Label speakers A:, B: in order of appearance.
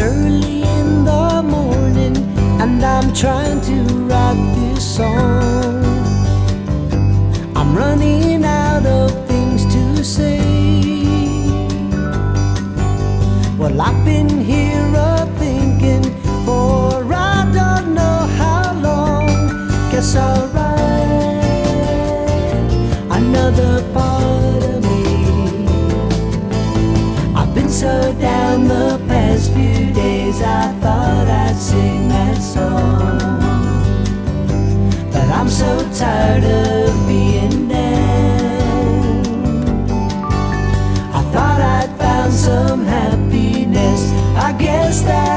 A: early in the morning and I'm trying to write this song. I'm running out of things to say. Well, I've been here thinking for I don't know how long. Guess I'll write another part of me. I've been so down the past few days, I thought I'd sing that song. But I'm so tired of being down. I thought I'd found some happiness, I guess that